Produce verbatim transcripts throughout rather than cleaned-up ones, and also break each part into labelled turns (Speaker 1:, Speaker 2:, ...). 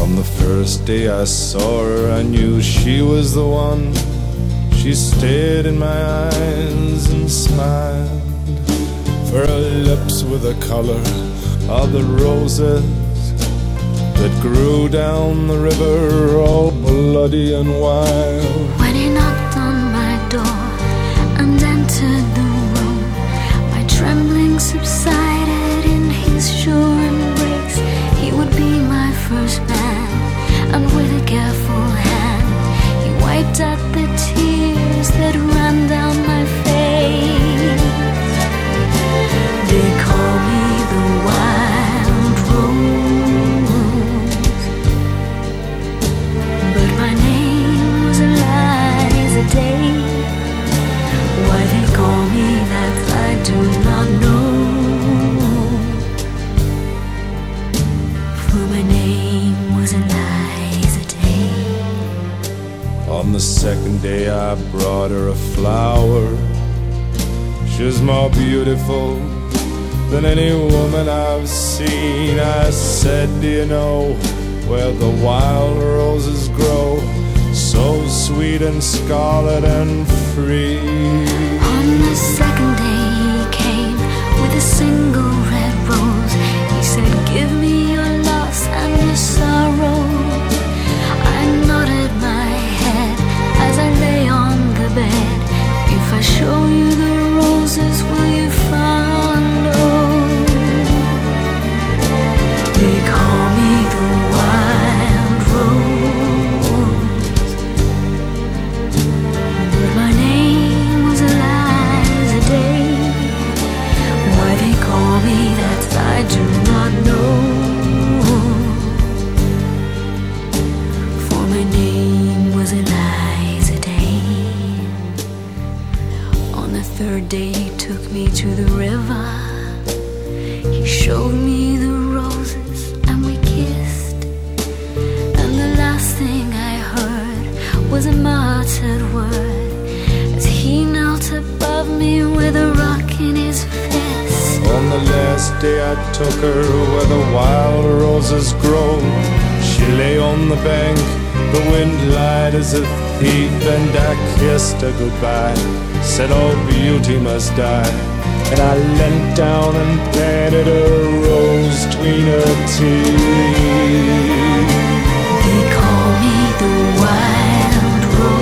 Speaker 1: On the first day I saw her, I knew she was the one. She stared in my eyes and smiled, for her lips were the color of the roses that grew down the river, all bloody and wild.
Speaker 2: When he knocked on my door and entered the room, my trembling subsided in his sure embrace. He would be my first man, and with a careful hand he wiped out the tears that ran down my face. They call me the wild rose, but my name was Eliza Day. Why they call me that I do not know, for my name was Eliza Day.
Speaker 1: On the second day I brought her a flower. She was more beautiful than any woman I've seen. I said, do you know where the wild roses grow, so sweet and scarlet and free?
Speaker 2: On the second day he came with a single red rose. He said, give me your loss and your sorrow. I nodded my head as I lay on the bed. If I show you the roses, will you follow? They call me the wild rose, but my name was Eliza Day. Why they call me that I do not know, for my name was Eliza Day. On the third day he took me to the river. He showed me the roses and we kissed, and the last thing I heard was a muttered word as he knelt above me with a rock in his fist.
Speaker 1: On the last day I took her where the wild roses grow. She lay on the bank, the wind lied as a thief, and I kissed her goodbye, said all beauty must die. And I leant down and planted a rose between her teeth.
Speaker 2: They call me the wild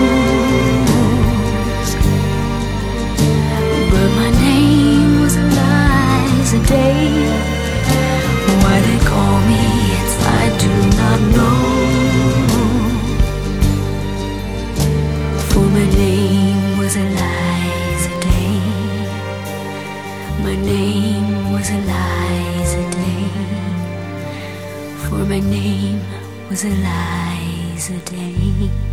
Speaker 2: rose, but my name was Eliza Day. Why they call me it I do not know, for my name was Eliza Day. My name was Eliza Day, for my name was Eliza Day.